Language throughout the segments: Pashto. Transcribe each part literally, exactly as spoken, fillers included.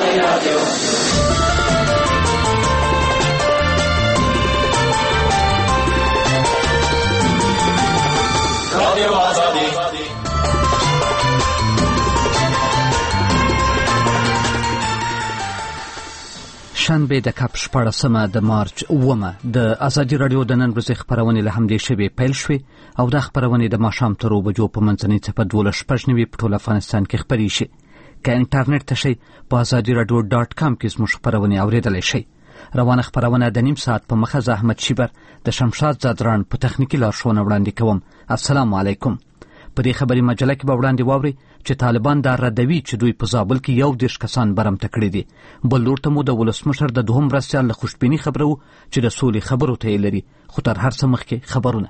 شنبه د کپ شپاړسمه د مارچ اوومه د ازادي راډیو د نن ورځې خپرونې له همدې شبې پیل شوې او د خپرونې د ماښام تر اوو بجو په منځنۍ څپه دولس شپږ نوي په ټول افغانستان کې خپرې شي. که انټرنیټ ته شئ په ازادي راډیو ډاټ کام کې زموږ خپرونې اورېدلی شئ. روانه خپرونه د نیم ساعت په مخه زه احمد شیبر د شمشاد زادران په تخنیکي لارښوونه وړاندې کوم. السلام علیکم. په دې خبري مجله کې به وړاندې واورئ چې طالبان دا ردوي چې دوی په زابل کې یو دېرش کسان برمته کړي دي. بل لور ته مو د ولسمشر د دوهم مرستیال له خوشبیني خبره وه چې د سولې خبرو ته یې لري. خو تر هر څه مخکې خبرونه.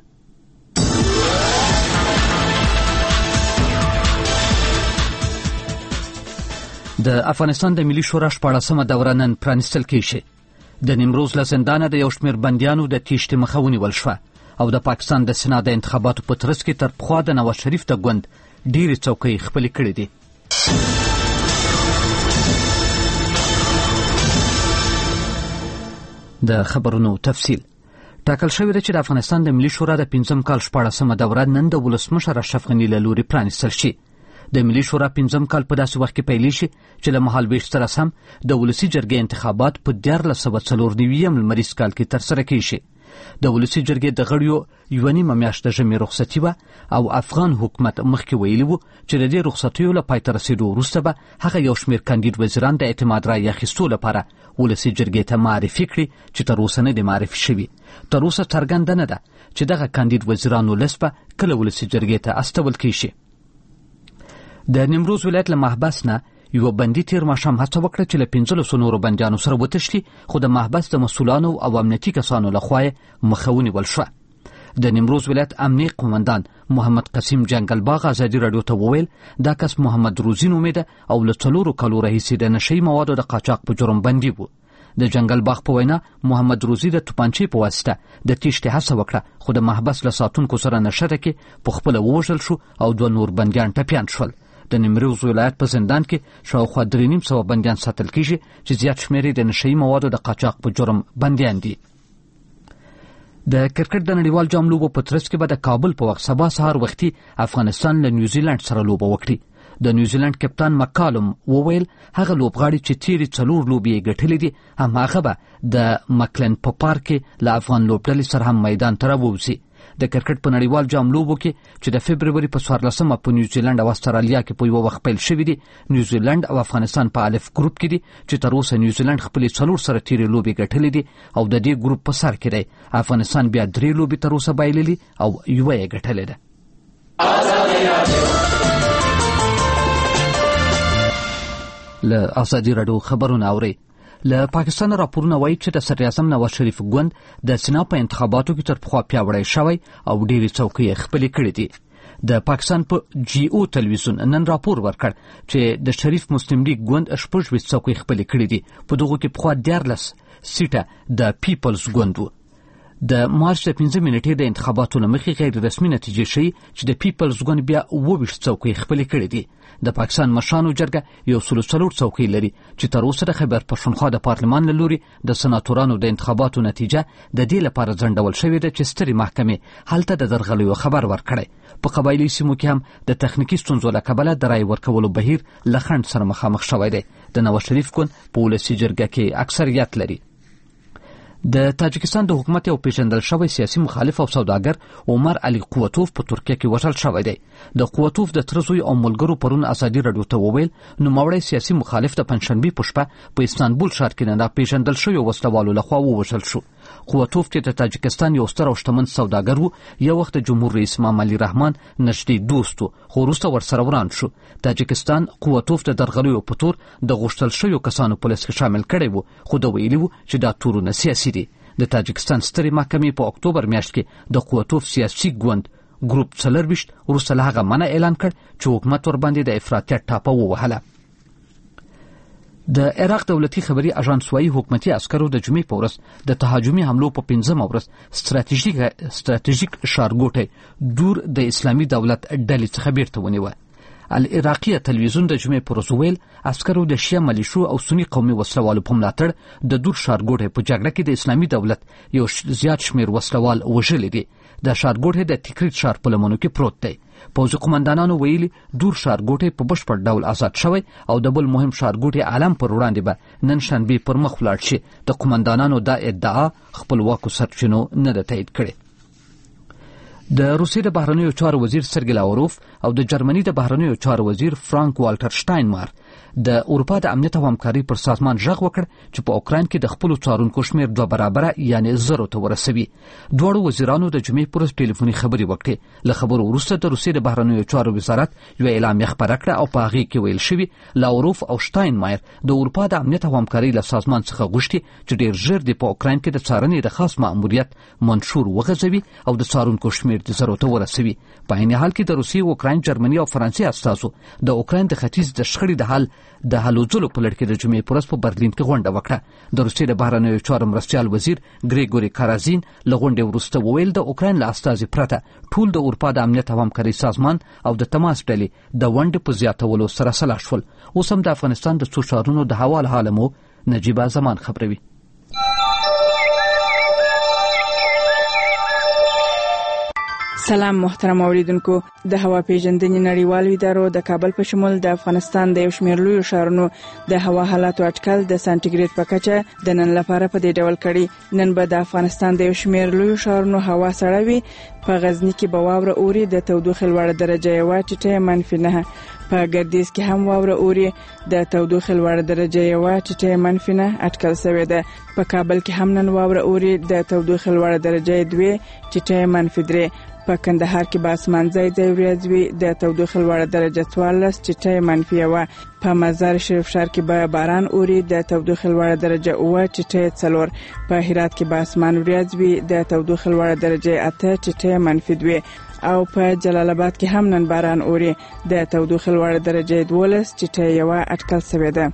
د افغانستان د ملي شورا شپاړسمه دوره نن پرانیستل کېږي. د نیمروز له زندانه د یو شمېر بندیانو د تیښتې مخه ونیول شوه او د پاکستان د سنا د انتخاباتو په ترڅ کې تر پخوا د نواز شریف د ګوند ډېرې څوکۍ خپلې کړې دي. د خبرونو تفصیل. ټاکل شوې ده چې د افغانستان د ملي شورا د پنځم کال شپاړسمه دوره نن د ولسمشر اشرف غني له لوري پرانیستل شي. د ملي شورا پنځم کال په داسې وخت کې پیلېږي چې له مهالوېش سره سم د ولسي جرګې انتخابات په دیارلس سوه څلور نوي لمریز کال کې ترسره کېږي. د ولسي جرګې د غړیو یوه نیمه میاشت د ژمي رخصتي وه او افغان حکومت مخکې ویلي وو چې د دې رخصتیو له پای ته رسېدو وروسته به هغه یو شمېر کاندید وزیران د اعتماد رایې اخیستو لپاره ولسي جرګې ته معرفي کړي چې تر اوسه نه دي معرفي شوي. تر اوسه څرګنده نه ده چې دغه کاندید وزیرانو لیست به کله ولسي جرګې ته استول کېږي. د نیمروز ولایت له محبس نه یو بندي تیر ماښام هڅه وکړه چې له پنځلسو نورو بندیانو سره وتښتي، خو د محبس د مسؤلانو او امنیتي کسانو لخوا یې مخه ونیول شوه. د نیمروز ولایت امنیه قومندان محمد قسیم جنگل باغ ازادي راډیو ته وویل دا کس محمد روزي نومېده او له څلورو کالو راهیسې د نشهیي موادو د قاچاق په جرم بندي و. د جنگل باغ په وینا محمد روزي د توپانچې په واسطه د تیښتې هڅه وکړه، خو د محبس له ساتونکو سره نښته کې په خپله ووژل شو او دوه نور بندیان ټپیان شول. د نیمروز ولایت په زندان کې شاوخوا درې نیم سوه بندیان ساتل کېږي چې زیات شمېر یې د نشهیي موادو د قاچاق په جرم بندیان دي. د کرکټ د نړیوال جام لوبو په ترڅ کې به د کابل په وخت سبا سهار وختي افغانستان له نیوزیلند سره لوبه وکړي. د نیوزیلند کپتان مکالم وویل هغه لوبغاړي چې تیرې څلور لوبې یې ګټلې دي هماغه به د مکلن په پارک کې له افغان لوبډلې سره هم میدان ته راووځي. د کرکټ په نړیوال جام لوبو کې چې د فبروري په څوارلسمه په نیوزیلند او استرالیا کې په یوه وخت پیل شوي دي، نیوزیلند او افغانستان په الف ګروپ کې دي چې تر اوسه نیوزیلند خپلې څلور سره تیرې لوبې ګټلې دي او د دې ګروپ په سر کې دی. افغانستان بیا درې لوبې تر اوسه بایللي او یوه یې ګټلې ده. له ازادي راډیو خبرونه اورئ. له پاکستان راپورونه وایي چې د صدراعظم نواز شریف ګوند د سنا په انتخاباتو کې تر پخوا پیاوړی شوی او ډېرې څوکۍ یې خپلې کړې دي. د پاکستان په جی او تلویزیون نن راپور ورکړ چې د شریف مسلم لیگ ګوند شپږ ویشت څوکۍ خپلې کړې دي. په دغو کې پخوا دیارلس سیټه د پیپلز ګوند و. د مارچ د پنځه منټې د انتخاباتو له مخې غیر رسمي نتیجې ښیي چې د پیپلز ګوند بیا اووه ویشت څوکۍ خپلې کړې دي. د پاکستان مشرانو جرګه یو سلو څلور څوکۍ لري چې تر اوسه د خیبر پښتونخوا د پارلمان له لوري د سناتورانو د انتخاباتو نتیجه د دې لپاره ځنډول شوې ده چې سترې محکمې هلته د درغلیو خبر ورکړی. په قبایلي سیمو کې هم د تخنیکي ستونزو له کبله د رایې ورکولو بهیر له خنډ سره مخامخ شوی دی. د نواز شریف ګوند په ولسي جرګه کې اکثریت لري. د تاجکستان د حکومت یو پیژندل شوی سیاسي مخالف او سوداګر عمر علي قوتوف په ترکیه کې وژل شوی دی. د قوتوف د تره زوی او ملګرو پرون ازادي راډیو ته وویل نوموړی سیاسي مخالف د پنجشنبې په شپه په استانبول ښار کې نه ناپېژندل شویو وسلوالو لخوا ووژل شو. قوتوف چې د تاجکستان یو ستر او شتمن سوداګر و، یو وخت د جمهور رئیس امام علي رحمان نږدې دوست و، خو وروسته ورسره وران شو. تاجکستان قوتوف د درغلیو په تور د غوښتل شویو کسانو په لیست کې شامل کړی و، خو د ویلي و چې دا تورونه سیاسي دي. د تاجکستان سترې محکمې په اکتوبر میاشت کې د قوتوف سیاسي ګوند ګروپ څلرویشت وروسته له هغه منع اعلان کړ چې حکومت ورباندې د افراطیت ټاپه ووهله. د عراق دولتي خبري اژانس وايي حکومتي عسکرو د جمعې په ورځ د تهاجمي حملو په پنځمه ورځ ستراتیژیک ستراتیژیک ښارګوټی دور د اسلامي دولت ډلې څخه بیرته ونیوه. العراقي تلویزیون د جمعې پر ورځ ویل عسکرو د شیعه ملیشو او سنی قومي وسلوالو په ملاتړ د دور ښارګوټي په جګړه کې د اسلامي دولت یو زیات شمیر وسلوال وژلي دي. د ښارګوټي د تکریت ښار په لمنو کې پروت دی. پوځي قومندانانو ویلي دور ښارګوټي په بشپړ ډول آزاد شوی او د بل مهم ښارګوټي عالم پر وړاندې به نن شنبه پر مخ ولاړ شي. د قومندانانو دا ادعا خپلواکو سرچینو نه ده تایید کړې. د روسیې د بهرنیو چارو وزیر سرګی لاوروف او د جرمني د بهرنیو چارو وزیر فرانک والټر شټاینمار د اروپا د امنیت او همکاري پر سازمان ژغ وکړ چې په اوکراین کې د خپل څارونکو شمیر دوه برابره یعنی زرو ته ورسوي. دواړو وزیرانو د جمعې پر ورځ ټلیفوني خبرې وکړې. له خبرو وروسته د روسیې د بهرنیو چارو وزارت یو اعلامیه خپره کړه او په هغې کې ویل شوي لاوروف او شټاینمایر د اروپا د امنیت او همکاري له سازمان څخه غوښتي چې ډیر ژر د په اوکراین کې د څارنې د خاص ماموریت منشور وغځوي او د څارونکو شمیر د زرو ته ورسوي. په عین حال کې د روسیې، اوکراین، جرمني او فرانسې استازو د اوکراین د ختیځ د شخړې د حل د هلوځلو په لړ کې د جمعې پر ورځ په برلین کې غونډه وکړه. د روسیې د بهرنیو چارو مرستیال وزیر ګریګوري کارازین له غونډې وروسته وویل د اوکراین له استازي پرته ټول د اروپا د امنیت او همکاري سازمان او د تماس ډلې د ونډې په زیاتولو سره سلا شول. اوس هم د افغانستان د څو ښارونو د هوا له حاله مو نجیبه زمان خبروي. سلام محترم اوریدونکو. د هوا پیژندنې نړیوالو ادارو د کابل په شمول د افغانستان د یو شمېر لویو ښارونو د هوا حالاتو اټکل د سانتیګریډ په کچه د نن لپاره په دې ډول کړي. نن به د افغانستان د یو شمېر لویو ښارونو هوا سړه وي. په غزني کې به واوره اوري، د تودوخې لوړه درجه یوه ټیټه منفي نه. په ګردیز کې هم واوره اوري، د تودوخې لوړه درجه یوه ټیټه منفي نه اټکل شوې ده. په کابل کې هم نن واوره اوري، د تودوخې لوړه درجه دوه ټیټه منفي درې. په کندهار کې به اسمان ځای ځای وریځ وي، د تودوخې لوړه درجه څوارلس ټیټه منفي یوه. په مزار شریف ښار کې به باران اوري، د تودوخې لوړه درجه اوه ټیټه څلور. په هرات کې به اسمان وریځ وي، د تودوخې لوړه درجه اته ټیټه منفي دوه. او په جلال آباد کې هم نن باران اوري، د تودوخې لوړه درجه دولس ټیټه یوه اټکل شوې ده.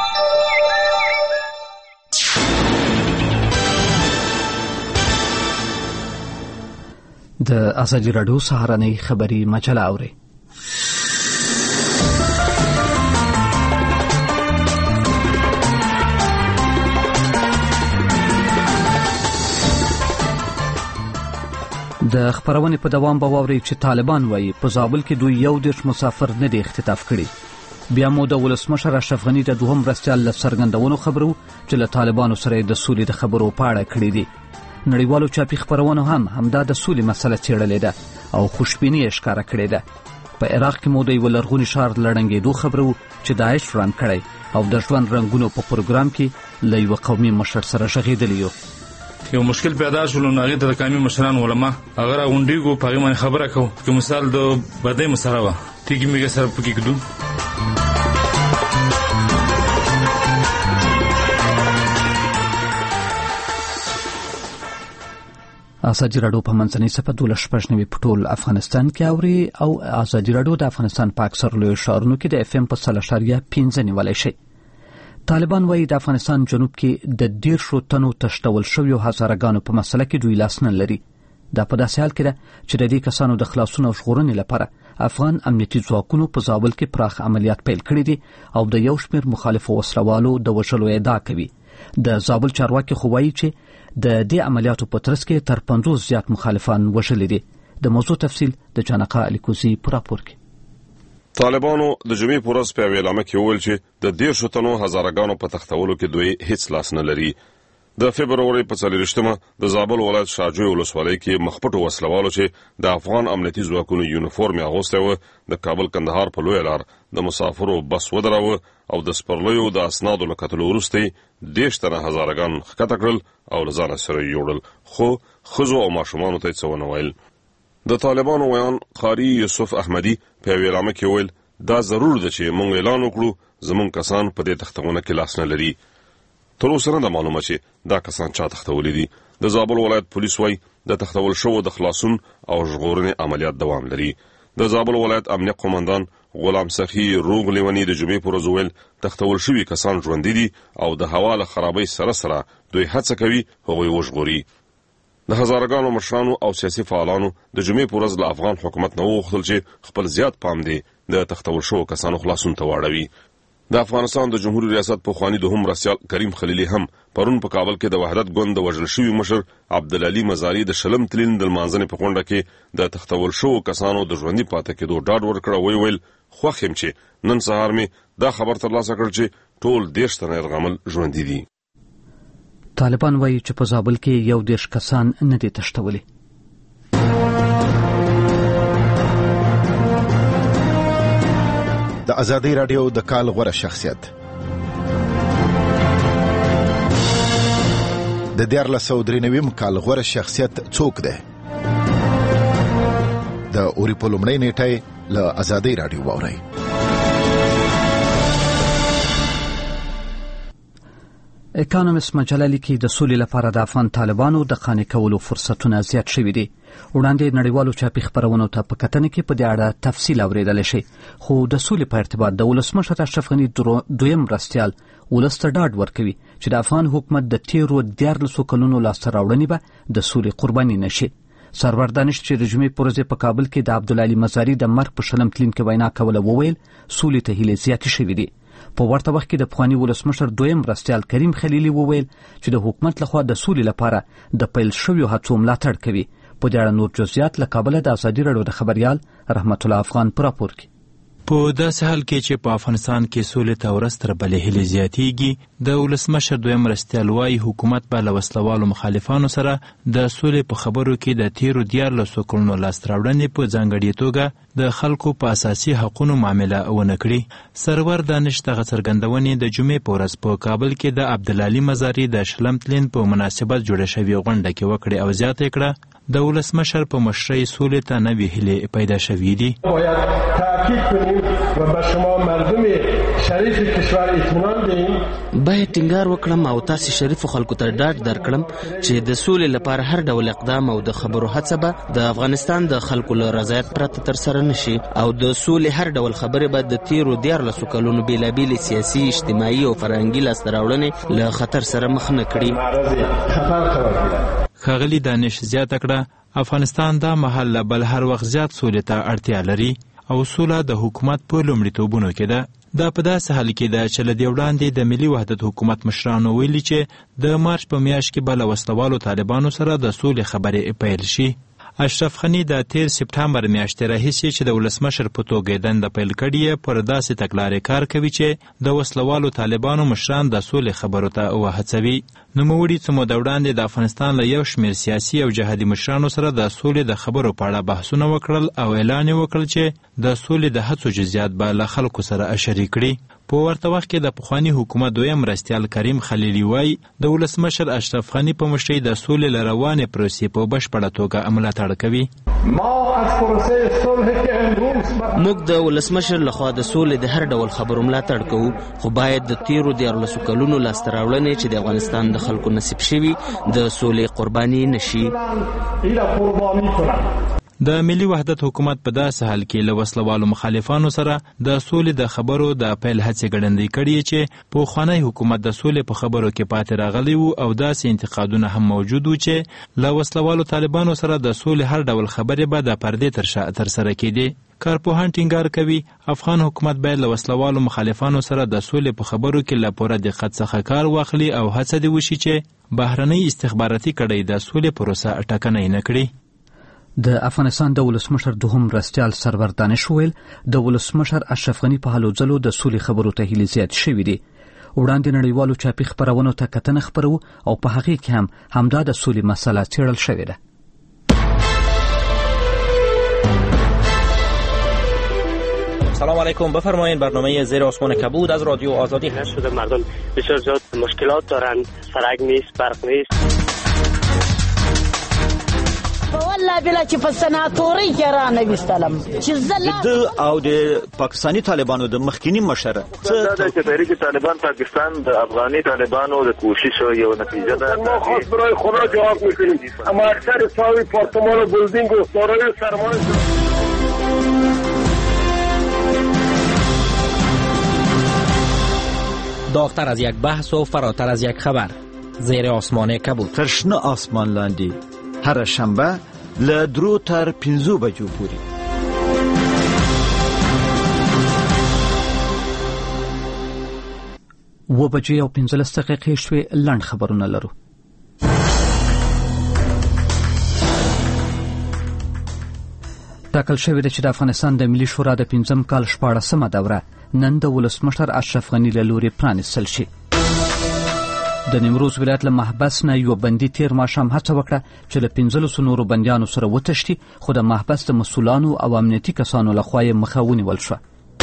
د ازادي راډیو سهارنۍ خبری مجله اوري. د خبرونې په دوام به واورئ چې طالبان وایي په زابل کې دوی یو دېرش مسافر نه دي اختطاف کړي. بیا مو د ولسمشر اشرف غني د دوهم مرستیال له څرګندونو خبرو چې له طالبانو سره د سولې د خبرو په اړه کړي دي. نړیوالو چاپي خبرونو هم همدا د سولې مسله څېړلې ده او خوشبیني یې ښکاره کړې ده. په عراق کې مو د یوه لرغوني ښار لړنګېدو خبرو چې داعش وران کړی او د ژوند رنګونو په پروګرام کې له یوه قومي مشر سره غږېدلی یو. یو مشکل پیدا شول نو هغه د قومي مشران علما هغه راغونډېږو په هغه باندې خبره کوو چې مثال د بدای مسره وه تیږې میږه سره پکې کړو. ازادي راډیو په منځنۍ صفحه دولس شپږ نوي په ټول افغانستان کې اوري او ازادي راډیو د افغانستان په اکثر لویو ښارونو کې د اف ام په سل اشاریه پنځه نیولی شي. طالبان وایي د افغانستان جنوب کې د دیرشو تنو تشتول شویو هزارهګانو په مسله کې دوی لاس نه لري. دا په داسې حال کې ده چې د دې کسانو د خلاصون او ژغورنې لپاره افغان امنیتي ځواکونو په زابل کې پراخ عملیات پیل کړي دي او د یو شمېر مخالفو وسلوالو د وژلو ادعا کوي. د زابل چارواکي خو وایي چې د دې عملیاتو په ترڅ کې تر پنځوس زیات مخالفان وژلي دي. د موضوع تفصیل د جانقا الیکوزي په راپور کې. طالبانو د جمعې په ورځ په اعلامیه کې وویل چې د دیرشو تنو هزارهګانو په تختولو کې دوی هیڅ لاس نه لري. د فبروري په څلېرویشتمه د زابل ولایت شاجوی ولسوالۍ کې مخپټو وسلوالو چې د افغان امنیتي ځواکونو یونیفورم اغوستی و د کابل کندهار په لویه لار د مسافرو بس ودراوه او د سپرلیو د اسنادو له کتلو وروسته دېرش تنه هزارهګان ښکته کړل او له ځانه سره یې یوړل، خو ښځو او ماشومانو ته یې څه ونه ویل. د طالبانو ویان قاري یوسف احمدي په یوې اعلامیه کې ویل دا ضرور ده چې موږ اعلان وکړو زموږ کسان په دې تختونه کې لاس نه لري. تر اوسه نه ده معلومه چې دا کسان چا تختولي دي. د زابل ولایت پولیس وایي د تختول شوو د خلاصون او ژغورنې عملیات دوام لري. د زابل ولایت امنیه قومندان غلام سخي روغ لیونی د جمعې پر ورځ ویل تختول شوي کسان ژوندي دي او د هوا له خرابۍ سره سره دوی هڅه کوي هغوی وژغوري. د هزارهګانو مشرانو او سیاسي فعالانو د جمعې پر ورځ له افغان حکومت نه وغوښتل چې خپل زیات پام دی د تختول شو کسانو خلاصون ته واړوي. د افغانستان د جمهوریت ریاست په خوانی د هم رسیال کریم خلیلی هم پرون په کابل کې د وحدت ګوند د وژل شوی مشر عبدالعلی مزاری د شلم تلین د منځنۍ په غونډه کې د تختول شو کسانو د ژوندۍ پاتې کېدو ډاډ ورکړ. وی ویل خوښ یم چې نن سهار مې دا خبر ترلاسه کړ چې ټول دیش تنه یرغمل ژوندۍ دي. طالبان وایي چې په زابل کې یو دیش کسان نه دي تښتولي. د ازادي رادیو د کال غوره شخصیت د دیارلس سوه درې نوي کال غوره شخصیت څوک دی؟ د اوري په لومړۍ نیټه له ازادي رادیو واورئ. اکانومیست مجله لیکي د سولې لپاره د افغان طالبانو د قانع کولو فرصتونه زیات شوي دي. وړاندې نړیوالو چاپي خپرونو ته په کتنه کې په دې اړه تفصیل اوریدلی شي، خو د سولې په ارتباط د ولسمشر اشرف غني دویم مرستیال ولس ته ډاډ ورکوي چې د افغان حکومت د تیرو دیارلسو کلونو لاسته راوړنې به د سولې قرباني نشي. سرور دانش چې د جمعې په ورځ په کابل کې د عبدالعلي مزاری د مرګ په شلم تلین کې وینا کوله وویل سولې ته هیلې زیاتې شوي دي. په ورته وخت کې د پخواني ولسمشر دویم مرستیال کریم خلیلی وویل چې د حکومت لخوا د سولې لپاره د پیل شویو هڅو ملاتړ کوي. په دې اړه نور جزئیات له کابل د ازادي رادیو د خبريال رحمت الله افغان پر راپور کې. په داسې حال کې چې په افغانستان کې سولې ته ورستر بلې هلې زیاتېږي، د ولسمشر دویم مرستیال وایي حکومت به له وسلوالو مخالفانو سره د سولې په خبرو کې د تیرو دیارلسو کلونو لاسته راوړنې په ځانګړې توګه د خلکو په اساسي حقونو معامله ونه کړي. سرور دانش دغه څرګندونې د جمعې په ورځ په کابل کې د عبدالعلي مزاری د شلم تلین په مناسبت جوړه شوې غونډه کې وکړې او زیاته کړه د ولسمشر په مشرۍ سولې ته نوې هیلې پیدا شوې دي. تأکید کنیم و به شما مردم شریف کشور اطمینان دهیم. باید ټینګار وکړم او تاسو شریف خلکو ته ډاډ درکړم چې د سولې لپاره هر ډول اقدام او د خبرو هڅه به د افغانستان د خلکو له رضایت پرته ترسره نشي او د سولې هر ډول خبرې به د تیرو دیارلسو کلونو بېلابېلې سیاسي، اجتماعي او فرهنګي لاسته راوړنې له خطر سره مخ نه کړي. ښاغلي دانش زیاته کړه افغانستان دا مهال له بل هر وخت زیات سولې ته اړتیا لري او سوله د حکومت په لومړیتوبونو کې ده. دا په داسې حال کې ده چې له دې وړاندې د ملي وحدت حکومت مشرانو ویلي چې د مارچ په میاشت کې به له وسلوالو طالبانو سره د سولې خبرې پیل شي. اشرف غني د تیر سپټمبر میاشتې راهیسې چې د ولسمشر په توګه دنده پیل کړې پر داسې تګلارې کار کوي چې د وسلوالو طالبانو مشران د سولې خبرو ته وهڅوي. نوموړي څه موده وړاندې د افغانستان له یو شمېر سیاسي او جهادي مشرانو سره د سولې د خبرو په اړه بحثونه وکړل او اعلان یې وکړ چې د سولې د هڅو جزئیات به له خلکو سره شریک کړي. په ورته وخت کې د پخواني حکومت دویم مرستیال کریم خلیلی وایي د ولسمشر اشرف غني په مشرۍ د سولې له روانې پروسې په بشپړه توګه ملاتړ کوي. موږ د ولسمشر لخوا د سولې د هر ډول خبرو ملاتړ کوو، خو باید د تیرو دیارلسو کلونو لاسته راوړنې چې د افغانستان د خلکو نصیب شوي د سولې قرباني نشي. د ملي وحدت حکومت په داسې حال کې له وسلوالو مخالفانو سره د سولې د خبرو د پیل هڅې ګړندۍ کړي چې پخوانی حکومت د سولې په خبرو کې پاتې راغلی وو او داسې انتقادونه هم موجود وو چې له وسلوالو طالبانو سره د سولې هر ډول خبرې به د پردې تر شا ترسره کېدې. کارپوهان ټینګار کوي افغان حکومت باید له وسلوالو مخالفانو سره د سولې په خبرو کې له پوره دقت څخه کار واخلي او هڅه دې وشي چې بهرنۍ استخباراتي کړۍ د سولې پروسه ټکنۍ نه کړي. د افغانستان د ولسمشر دوهم مرستیال سرور دانش ویل د ولسمشر اشرف غني په هلو ځلو د سولې خبرو ته هیلې زیات شوي دي. وړاندې نړیوالو چاپي خپرونو ته کتنه خپرو او په هغې کې هم همدا د سولې مسله څېړل شوې ده. سلام علیکم، بفرمایید. برنامه زیر آسمان کبود از رادیو آزادی هست. شده مردم بسیار زیاد مشکلات دارند، سرک نیست، برق نیست. والله بلا چې په سناتوري کې را نه وستلم چې زله د او د پاکستانی طالبانو د مخکینی مشر څه د تحریک طالبان پاکستان د افغاني طالبانو د کوشش یو نتیجه ده. ما خاص برای خدا جواب میکنیم، اما اکثر ساوی پارتمان و بلدینگ و دارای سرمایه داغتر از یک بحث و فراتر از یک خبر. زیر آسمان کبود. ترشنه آسمان لاندی هر شنبه له درو تر پنځو بجو پورې. و بجې او پنځلس دقیقې شوې. لنډ خبرونه لرو. ټاکل شوې ده چې د افغانستان د ملي شورا د پنځم کال شپاړسمه دوره نن د ولسمشر اشرف غني له لوري پرانیستل شي. د نیمروز ولایت له محبس نه یو بندي تیر ماښام هڅه وکړه چې له پنځلسو نورو بندیانو سره وتښتي، خو د محبس د مسؤلانو او امنیتي کسانو لخوا یې مخه ونیول شوه.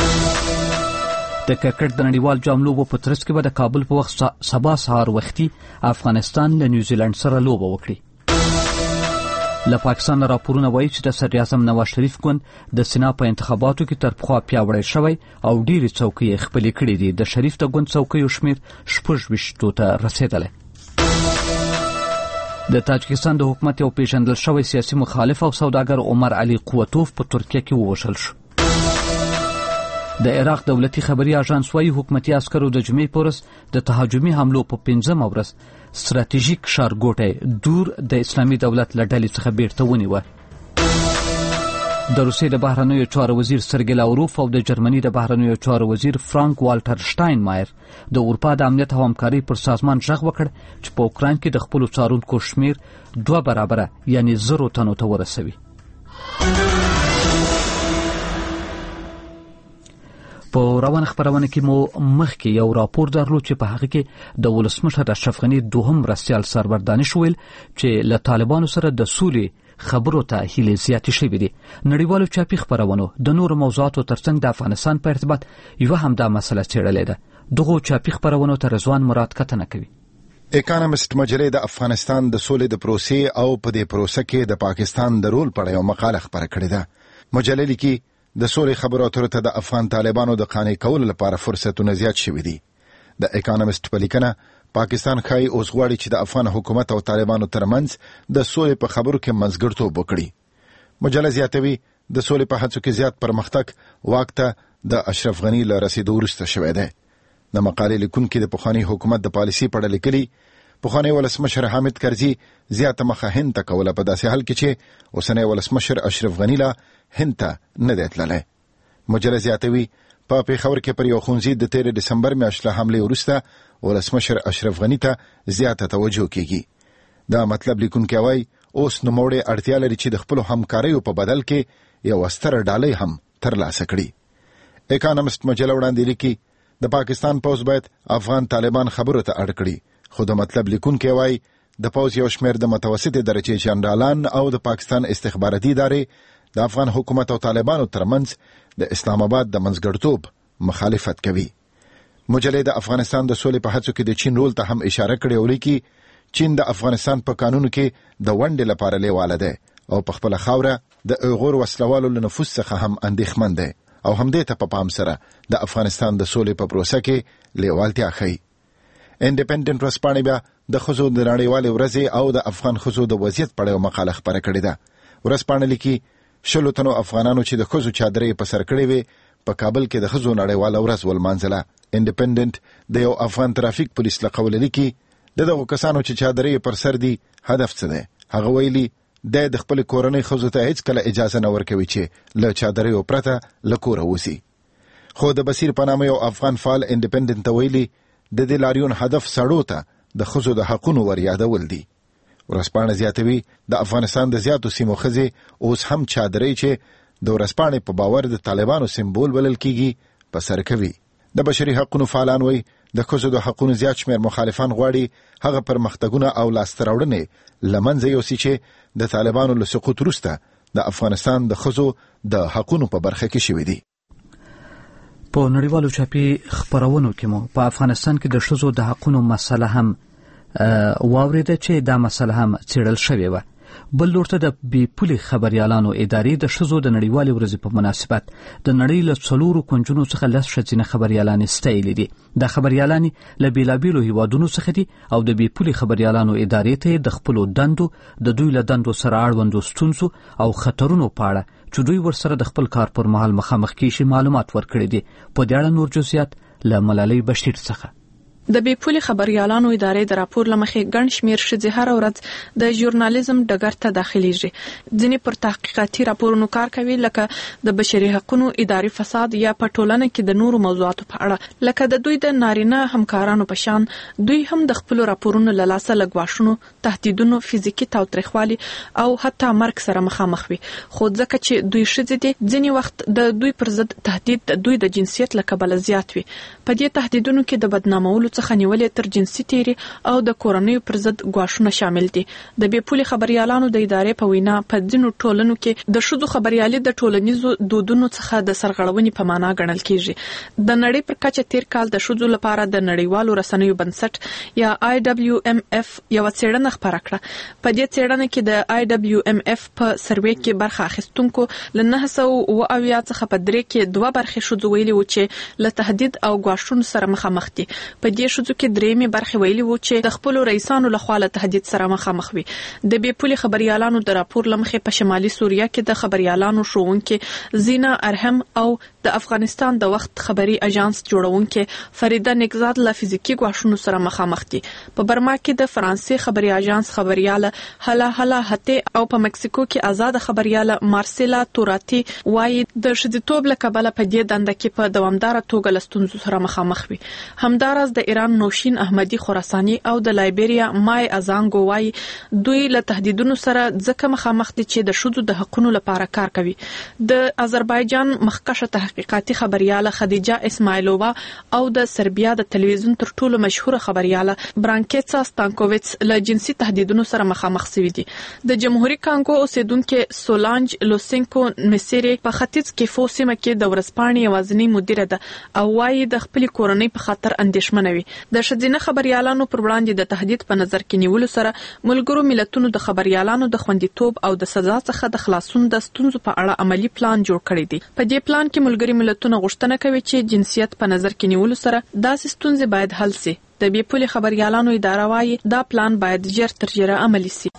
د کرکټ د نړیوال جام لوبو په ترڅ کې به د کابل په وخت سبا سهار وختي افغانستان له نیوزیلند سره لوبه وکړي. له پاکستان راپورونه وایي چې د صدر اعظم نواز شریف ګوند د سنا په انتخاباتو کې تر پخوا پیاوړی شوی او ډېرې څوکۍ خپلې کړې دي. د شریف د ګوند څوکیو شمېر شپږ ویشتو ته رسېدلی. د تاجکستان د حکومت یو پیژندل شوی سیاسي مخالف او سوداګر عمر علي قوتوف په ترکیه کې ووژل شو. د عراق دولتي خبري اژانس وایي حکومتي عسکرو د جمعې په ورځ د تهاجمي حملو په پنځمه ورځ ستراتیژیک ښارګوټی دور د اسلامي دولت له ډلې څخه بیرته ونیوه. د روسیې د بهرنیو چارو وزیر سرګی لاوروف او د جرمني د بهرنیو چارو وزیر فرانک والټر شټاینمایر د اروپا د امنیت او همکارۍ پر سازمان غږ وکړ چې په اوکراین کې د خپلو څارونکو شمیر دوه برابره یعنی زرو تنو ته ورسوي. په روانه خبرونه کې مو مخکې یو راپور درلود چې په هغه کې د ولسمشر اشرف غني دوهم مرستیال سرور دانش ویل چې له طالبانو سره د سولې خبرو ته هیلې زیاتې شوې دي. نړیوالو چاپي خبرونو د نورو موضوعاتو ترڅنګ د افغانستان په ارتباط یوه همدا مسله څېړلې ده. دغو چاپي خبرونو ته رضوان مراد کتنه کوي. اکانومست مجلې د افغانستان د سولې د پروسې او په دې پروسه کې د پاکستان د رول په اړه یو مقاله خپره کړې ده. مجلې لیکي د سولې خبرو اترو ته د افغان طالبانو د قانع کولو لپاره فرصتونه زیات شوي دي. د اکانومست په لیکنه پاکستان ښایي اوس غواړي چې د افغان حکومت او طالبانو ترمنځ د سولې په خبرو کې منځګړیتوب وکړي. مجله زیاتوي د سولې په هڅو کې زیات پرمختګ واک ته د اشرف غني له رسیدو وروسته شوی دی. د مقالې لیکونکي د پخواني حکومت د پالیسي په اړه لیکلي پخوانی ولسمشر حامد کرزي زیاته مخه هند ته کوله په داسې حال کې چې اوسنی ولسمشر اشرف غني لا هند ته نه دی تللی. مجله زیاتوي په پیښور کې پر یو ښوونځي د تیر دسمبر میاشتې له حملې وروسته ولسمشر اشرف غني ته زیاته توجه کیږي. دا مطلب لیکونکی وایي اوس نوموړی اړتیا لري چې د خپلو همکاریو په بدل کې یو ستره ډالۍ هم ترلاسه کړي. اکانومست مجله وړاندې لیکي د پاکستان پوځ باید افغان طالبان خبرو ته اړ کړي، خو د مطلب لیکونکی وایي د پوځ یو شمېر د متوسطې درجې جنرالان او د پاکستان استخباراتي ادارې د افغان حکومت او طالبانو ترمنځ د اسلام آباد د منځګړیتوب مخالفت کوي. مجلې د افغانستان د سولې په هڅو کې د چین رول ته هم اشاره کړې او لیکي چین د افغانستان په قانونو کې د ونډې لپاره لیواله دی او په خپله خاوره د ایغور وسلوالو له نفوذ څخه هم اندېښمن دی او همدې ته په پام سره د افغانستان د سولې په پروسه کې لیوالتیا ښیي. انډیپندنت ورځپاڼې بیا د ښځو د نړیوالې ورځې او د افغان ښځو د وضعیت په اړه یوه مقاله خپره کړې ده. ورځپاڼه لیکي شلو تنو افغانانو چې د ښځو چادرې په سر کړې وې په کابل کې د ښځو نړیواله ورځ ولمانځله. انډیپندنت د یو افغان ترافیک پولیس له قوله لیکي د دغو کسانو چې چادرې پر سر دي هدف څه دی. هغه ویلي دی د خپلې کورنۍ ښځو ته هیڅ کله اجازه نه ورکوي چې له چادرې پرته له کوره وځي. خو د بصیر په نامه یو افغان فعال انډیپندنت ته ویلي د دې لاریون هدف سړو ته د ښځو د حقونو ور یادول دي. ورځپاڼه زیاتوي د افغانستان د زیاتو سیمو ښځې اوس هم چادرې چې د ورځپاڼې په باور د طالبانو سمبول بلل کیږي په سر کوي. د بشري حقونو فعالان وایي د ښځو د حقونو زیات شمېر مخالفان غواړي هغه پرمختګونه او لاسته راوړنې له منځه یوسي چې د طالبانو له سقوط وروسته د افغانستان د ښځو د حقونو په برخه کې شوي دي. په نړیوالو چاپي خبرونو کې مو په افغانستان کې د ښځو د حقونو مسله هم واورېده چې دا مسله هم څېړل شوې وه. بل لور ته د بې پولې خبریالانو ادارې د ښځو د نړیوالې ورځې په مناسبت د نړۍ له څلورو کونجونو څخه لس ښځینه خبریالانې ستایلې دي. دا خبریالانې له بېلابېلو هیوادونو څخه دي او د بې پولې خبریالانو ادارې ته د خپلو دندو د دوی له دندو سره اړوندو ستونزو او خطرونو په اړه چې دوی ورسره د خپل کار پر مهال مخامخ کېږي معلومات ورکړي دي. په دې اړه نور جزئیات له ملالۍ بشیر څخه. د بې پولي خبريالانو ادارې د راپور لمخې ګڼ شمېر ښځې هره ورځ د ژورنالیزم ډګر ته داخليږي. ځینې پر تحقیقاتي راپورونو کار کوي لکه د بشري حقوقو اداري فساد یا په ټولنه کې د نورو موضوعاتو په اړه. لکه د دوی د نارینه همکارانو په شان دوی هم د خپل راپورونو له لاسه لګواشونو، تهدیدونو، فزیکي تاوتریخوالي او حتی مرګ سره مخامخ وي. خو ځکه چې دوی ښځې دي، ځینې وخت د دوی پر ضد تهدید د دوی د جنسیت له کبله زیات وي. په دې تهدیدونو کې د بدنامولو څخه نیولې تر جنسي تیري او د کورنیو پر ضد ګواښونه شامل دي. د بې پولي خبريالانو د ادارې په وینا په ځینو ټولنو کې د ښځو خبريالي د ټولنیزو دودونو څخه د سرغړونې په معنا ګڼل کیږي. د نړۍ پر کچه تیر کال د ښځو لپاره د نړیوالو رسنیو بنسټ یا آی ډبلیو ایم اف یو څېړنه خپره کړه. په دې څېړنه کې د آی ډبلیو ایم اف په سروې کې برخه اخیستونکو له نهه سوه اوه اویا څخه په درې کې دوه برخې ښځو ویلي وو چې له تهدید او ګواښونو سره مخامخ دي. په دې ښځو کې درېیمې برخې ویلي وو چې د خپلو رئیسانو لخوا له تهدید سره مخامخ وي. د بې پولي خبريالانو د راپور لمخې په شمالي سوریه کې د خبريالانو ښوونکې زینا ارهم او د افغانستان د وخت خبري اژانس جوړونکې فریده نگزاد له فزیکي ګواښونو سره مخامخ دي. په برما کې د فرانسې خبري اژانس خبرياله هلا هلا هته او په مکسیکو کې آزاد خبرياله مارسیلا توراتی وايي د شذیتوب له کبله په دې دنده کې په دوامدار توګه لستونزو سره مخامخ وي. همدارس د ایران نوشین احمدی خراسانی او د لایبریا مای ازانګو وايي دوی له تهدیدونو سره ځکه مخامخ دي چې د شذو د حقوقو لپاره کار کوي. د آذربایجان مخکشه تحقیقاتي خبرياله خدیجه اسماعیلووا او د سربیا د تلویزیون تر ټولو مشهوره خبرياله برانکیټسا ستانکوویچ له جنسي تهدیدونو سره مخامخ شوي دي. د جمهوریت کانګو اوسیدونکو سولانج لوسینکو مسيري په ختیځ کې فوسیمه کې د ورسپانې یوازینی مدیره ده او وايي د خپل کورنۍ په خاطر اندېښمنه وي. د ښځینه خبريالانو پر وړاندې د تهدید په نظر کې نیولو سره ملګرو ملتونو د خبريالانو د خوندیتوب او د سزا څخه د خلاصون د ستونزو په اړه عملی پلان جوړ کړی دی. په دې پلان کې ملګري ملتونه غوښتنه کوي چې جنسیت په نظر کې نیولو سره داسې ستونزې باید حل شي. د بې پولي خبريالانو اداره وايي دا پلان باید ژر تر ژره عملي شي.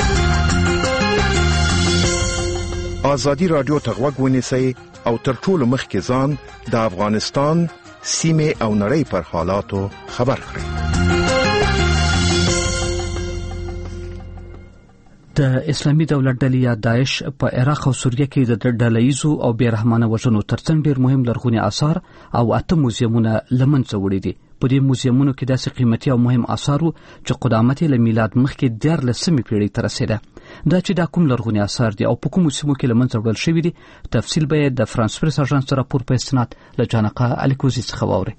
آزادی رادیو ته غوږ ونیسئ او تر ټولو مخکې ځان د افغانستان سیمې او نړۍ پر حالاتو خبر کړئ. د اسلامي دولت ډلې یا داعش په عراق او سوریه کې د ډله‌ییزو او بیرحمانه وژنو ترڅنګ ډېر مهم لرغوني آثار او اته موزیمونه له منځه وړي دي. په دې موزیمونو کې داسې قیمتي او مهم آثار چې قدامت یې له میلاد مخکې دیارلسمې پیړۍ ته رسېده. دا چې دا کوم لرغوني آثار دي او په کومو سیمو کې له منځه وړل شوي دي، تفصیل به د فرانس پریس اژانس راپور په استناد له جانقه الیکوزي څخه واورئ.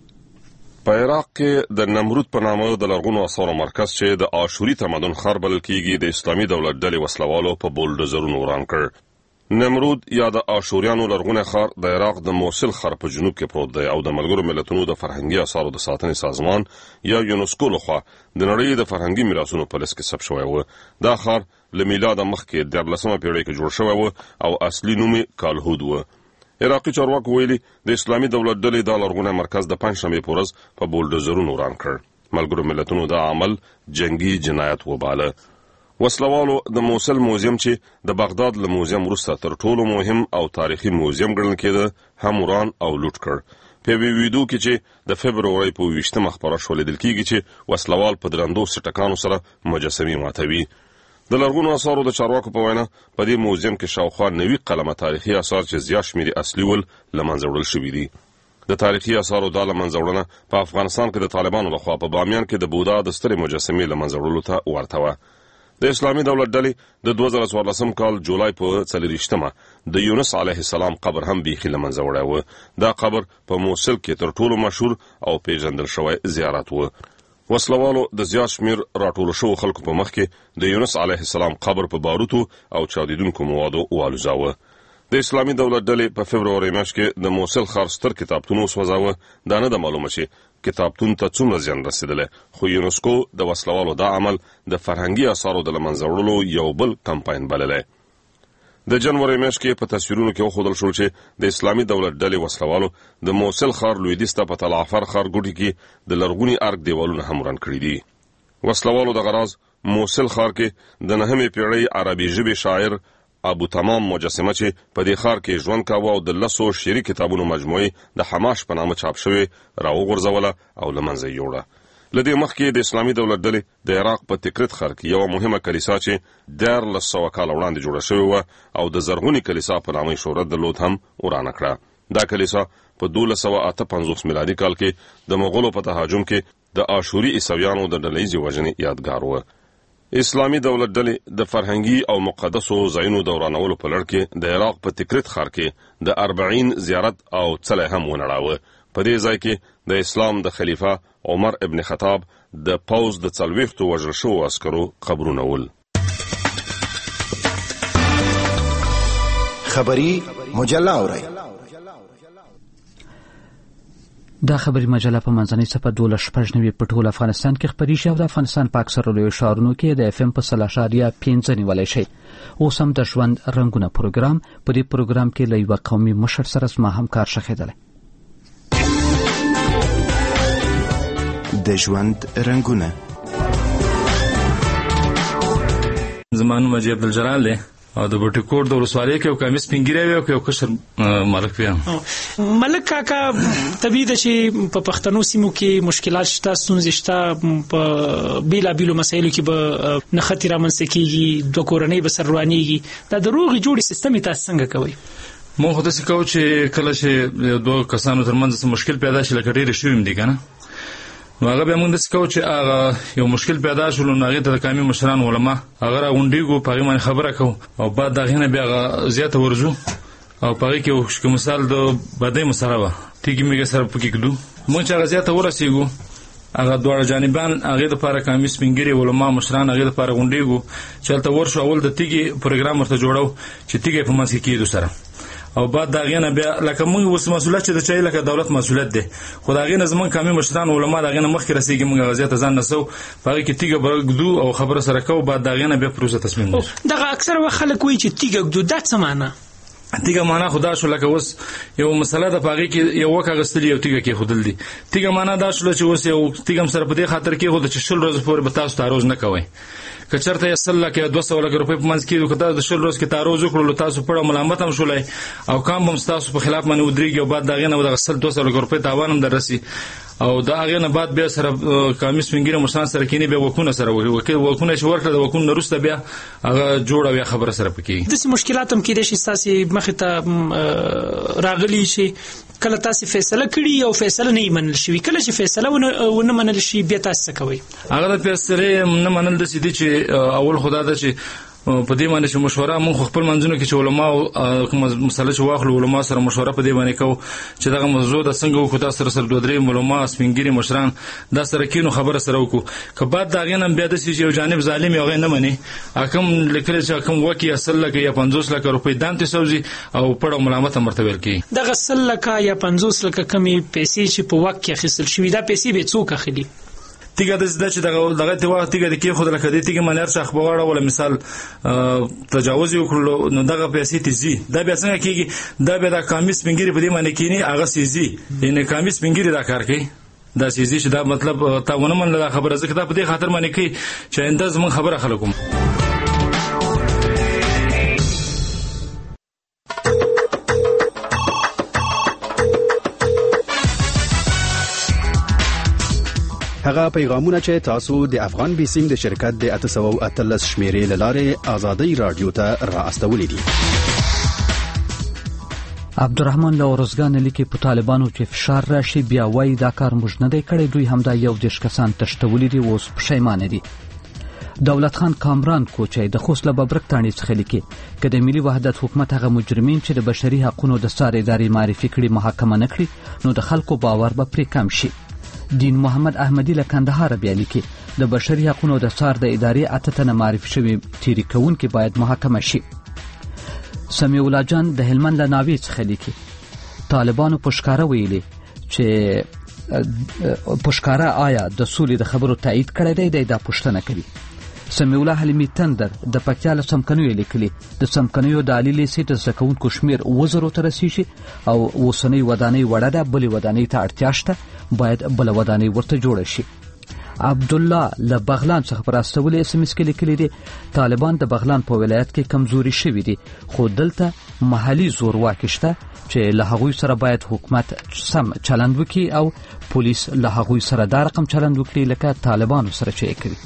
په عراق کې د نمرود په نامه د لرغونو آثارو مرکز چې د آشوري تمدن ښار بلل کېږي د اسلامي دولت ډلې وسلوالو په بولډوزرونو وران کړ. نمرود یا د آشوریانو لرغونی ښار د عراق د موصل ښار په جنوب کې پروت دی او د ملګرو ملتونو د فرهنګي آثارو د ساتنې سازمان یا یونسکو لخوا د نړۍ د فرهنګي میراثونو په لیست کې ثبت شوی و. دا ښار له میلاد مخکې د دیارلسمه پیړۍ کې جوړ شوی و او اصلي نوم یې کالهود و. عراقي چارواکو ویلي د اسلامي دولت ډلې دا لرغونی مرکز د پنجشنبې په ورځ په بولډوزرونو وران کړ. ملګرو ملتونو دا عمل جنگي جنایت وباله. وسلوالو د موصل موزیم چې د بغداد له موزیم وروسته تر ټولو مهم او تاریخي موزیم ګڼل کېده هم وران او لوټ کړ. په ویډیو کې چې د فبرورۍ په ویشتمه خبره شوه لیدل کېږي چې وسلوال په درندو سټکانو سره مجسمې ماتوي. د لرغونو آثارو د چارواکو په وینا په دې موزیم کې شاوخوا نوي قلمه تاریخي آثار چې زیات شمېر اصلي ول له منځه وړل شوي دي. د تاریخي آثارو دا له منځه وړنه په افغانستان کې د طالبانو لخوا په بامیان کې د بودا د سترې مجسمې له منځه وړلو ته ورته وه. د اسلامي دولت ډلې د دوه زره څوارلسم کال جولای په څلرویشتمه د یونس علیه السلام قبر هم بیخي له منځه وړی و. دا قبر په موصل کې تر ټولو مشهور او پیژندل شوی زیارت و. وسلوالو د زیات شمیر راټول شوو خلکو په مخ کې د یونس علیه السلام قبر په باروتو او چاودیدونکو موادو والوزاوه. د اسلامي دولت ډلې په فبرورۍ میاشت کې د موصل ښار ستر کتابتون وسوځاوه. دا نه ده معلومه چې کتابتون ته څومره زیان رسېدلی، خو یونسکو د وسلوالو دا عمل د فرهنګي آثارو د له منځه وړلو یو بل کمپاین بللی. د جنورۍ میاشت کې په تصویرونو کې وښودل شول چې د اسلامي دولت ډلې وسلوالو د موصل ښار لویدیځ ته په تل عفر ښار ګوټي کې د لرغوني ارګ دیوالونه هم وران کړي دي. وسلوالو د غراض موصل ښار کې د نهمې پیړۍ عربي ژبې شاعر ابو تمام مجسمه چې په دې ښار کې ژوند کاوه او د لسو شعري کتابونو مجموعې د حماش په نامه چاپ شوې راوغورځوله او له منځه یې یوړه. لدې مخکې د اسلامي دولت ډلې د عراق په تکریت ښار کې یو مهمه کلیسا چې دیارلس سوه کاله وړاندې جوړه شوې وه او د زرغونې کلیسا په نامه شهرت درلود هم ورانه کړه. دا کلیسا په دولس سوه اته پنځوس میلادي کال کې د مغولو په تهاجم کې د آشوري عیسویانو د ډلهیزې وژنې یادګار و. اسلامي دولت ډلې د فرهنګي او مقدسو ځایونو د ورانولو په لړ کې د عراق په تکریت ښار کې د اربعین زیارت او څلی هم ونړاوه. په دې ځای کې د اسلام د خلیفه عمر ابن خطاب د پوز د څلوېښتو وژل شوو عسکرو قبرونه ول. خبری مجله اورئ. دا خبری مجله په منځنۍ صفحه دولس شپږ نوي په ټول افغانستان کې خپرې شي او د افغانستان په اکثرو لویو ښارونو کې د اف ام په سل اشاریه پنځه نیولی شي. اوس هم د ژوند رنګونه پروګرام په دې پروګرام کې له یوه قومي مشر سره زما همکار شخېدلی. د ژوند رنګونه. زما نوم حاجي عبدالجلال دی او د بوټي کوټ د ولسوالۍ کې یو کامیس سپین ږیری وی او یو کشر ملک وی. ملک کاکا طبیعي ده چې په پښتنو سیمو کې مشکلات شته، ستونزې شته، په بیلابیلو مسایلو کې به نښتې رامنځته کېږي، دوه کورنۍ به سر روانېږي. دا د روغې جوړې سیستم یې تاسو څنګه کوئ؟ موږ خو داسې کوو چې کله چې دوه کسانو ترمنځ څه مشکل پیدا شي لکه ډېرې شوي هم دي که نه، نو هغه بیا موږ داسې کوو چې هغه یو مشکل پیدا شول نو هغې ته د قومي مشران علما هغه راغونډېږو، په هغې باندې خبره کوو او بعد د هغې نه بیا هغه زیاته ورځو او په هغې کې که مثال د بدۍ مسله وه تیږې میږې سره پکې کړو. موږ چې هغه زیاته ورسېږو هغه دواړه جانبان هغې دپاره قومي سپین ږیري علما مشران هغې دپاره غونډېږو چې هلته ورشو. اول د تیږې پروګرام ورته جوړو چې تیږه یې په منځ کې کېدو سره او بعد د هغې نه بیا لکه موږ اوس مسؤلیت چې د چا لکه دولت مسؤلیت دی، خو د هغې نه زموږ قومي مشران علما د هغې نه مخکې رسېږي، موږ هغه زیاته ځان نسو په هغې کې تیږه به ږدو او خبره سره کوو، بعد د هغې نه بیا پروسه تصمیم نیسو. دغه اکثره وخت خلک وایي چې تیږه ږدو، دا څه معنا؟ تیږه معنا خو دا شو لکه اوس یو مسله ده، په هغې کې یو وک اخیستلي یو تیږه کېښودل دي. تیږه معنا دا شوله چې اوس یو تیږه هم سره په دې خاطر کېښوده چې شل ورځې پورې به تاسو تعرض نه کوئ. که چېرته یې سل لکه یا دوه سوه لکه روپۍ په منځ کې که تاسو د شل ورځو کې تعرض وکړلو تاسو پړ او ملامت هم شولی او کام به ستاسو په خلاف باندې ودرېږي او بعد د هغې نه به دغه سل دوه سوه لکه روپۍ تاوان هم در رسي او د هغې نه بعد بیا سره قومي سپین ږیري مشران سره کښېني، بیا وکونه سره وکونه چې ورکړه د وکونو نه وروسته بیا هغه جوړ او یا خبره سره پکېږي. داسې مشکلات هم کېدای شي ستاسې مخې ته راغلي چې کله تاسې فیصله کړي او فیصله نه یې منل شوي، کله چې فیصله ونه منل شي بیا تاسې څه کوئ؟ هغه د فیصلې نه منل داسې دي چې اول خو دا ده چې په دې باندې چې مشوره موږ خپل منځونو کې چې علما کومه مسله چې واخلو علما سره مشوره په دې باندې کوو چې دغه موضوع د څنګه وکړو، تاسو سره سره دوه درې علما سپین ږیري مشران دا سره کېنو خبره سره وکړو. که بعد د هغې نه بیا داسې چې یو جانب ظالم یې هغې نه مني حکم لیکلی چې حکم وکړي یا سل لکه یا پنځوس لکه روپۍ دام ته سوځي او پړ او ملامت هم ورته ویل کېږي. دغه سل لکه یا پنځوس لکه کمې پیسې چې په وخت کې اخیستل شوي دا پیسې به څوک اخلي؟ تیږه داسې ده چې دغه ته وخت تیږه دې کېښودله که دې تیږې باندې هر شخص به واړوله مثال تجاوز یې وکړلو نو دغه پیسې ته ځي. دا بیا څنګه کېږي؟ دا بیا د قومي سپین ږیري په دې باندې کښېني هغسې ځي، یعنې قومي سپین ږیري دا کار کوي داسې ځي چې دا مطلب تا ونه منله دا خبره، ځکه دا په دې خاطر باندې کوي چې آینده زموږ خبره خلک وم. هغه پیغامونه چې تاسو د افغان بیسیم د شرکت د اته سوه اتلس شمیرې له لارې ازادۍ راډیو ته را استولې دي. عبدالرحمن له ارزګان لیکي په طالبانو چې فشار راشي بیا وایي دا کار موږ نه دی کړی، دوی همدا یو دېرش کسان تښتولي دي اوس پښیمانه دي. دولت خان کامران کوچی د خوست له ببرک تاڼې څخه لیکي که د ملي وحدت حکومت هغه مجرمین چې د بشري حقونو د څار ادارې معرفي کړي محاکمه نه کړي نو د خلکو باور به پرې کم شي. دین محمد احمدی له کندهار بیا لیکي د بشري حقونو د څار د ادارې اته تنه معرفي شوي تیري کوونکي باید محاکمه شي. سمیع الله جان د هلمند له ناوې څخه لیکي طالبانو په ښکاره ویلي چې په ښکاره آیا د سولې د خبرو تایید کړی دی دی دا پوښتنه کوي. سمیع الله حلیمي تندر د پکتیا له څمکنیو لیکلي د څمکنیو د عالي لیسې د زده کوونکو شمېر اووه زرو ته رسیږي او اوسنۍ ودانۍ وړه ده، بلې ودانۍ ته اړتیا شته، باید بله ودانۍ ورته جوړه شي. عبد الله له بغلان څخه پر استولې اس ام اس کې لیکلي دي طالبان د بغلان په ولایت کې کمزوري شوي دي خو دلته محلي زور واکشته چې له هغوی سره باید حکومت سم چلند وکړي او پولیس له هغوی سره دا رقم چلند وکړي لکه طالبانو سره چې کوي.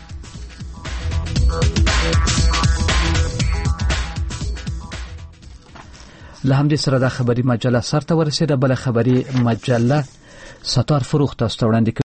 له همدې سره دا خبري مجله سرته ورسېده. بله خبري مجله ستار فروخ تاسو ته وړاندې